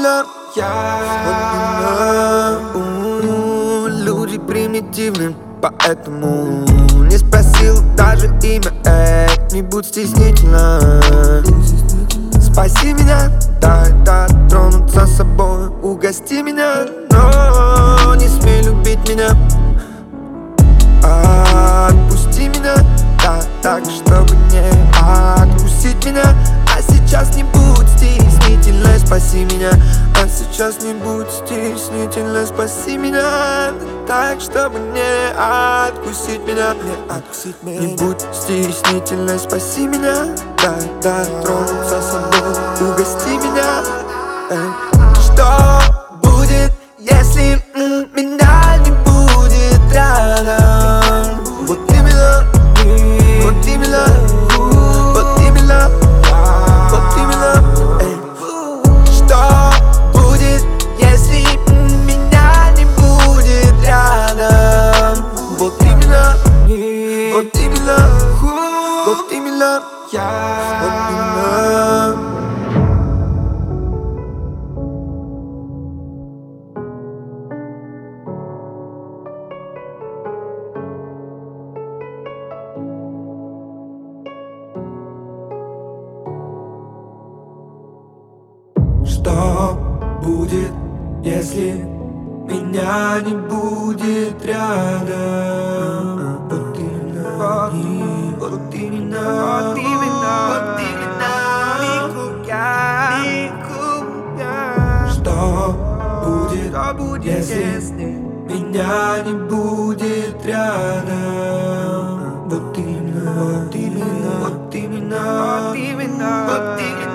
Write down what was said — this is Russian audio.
именно я. Люди примитивны, поэтому не спросил даже имя, не будь стеснительна. Спаси меня, дай тронуться собой, угости меня, но не смей любить меня. Отпусти меня, да, так, чтобы не откусить меня. А сейчас не будь стеснительной, спаси меня. А сейчас не будь стеснительной, спаси меня, так, чтобы не откусить меня, не откусить меня. Не будь стеснительной, спаси меня, да, тронуться собой, угости меня. Что будет, если меня не будет рядом? Вот именно, вот именно, вот именно, вот именно. Что будет, если меня не будет рядом? Вот именно, вот именно, вот именно я. Вот именно. Что будет, если меня не будет рядом? Вот именно, вот именно, вот именно, вот именно. Что будет, если меня не будет рядом? Вот именно, вот именно, вот именно, вот именно, вот именно.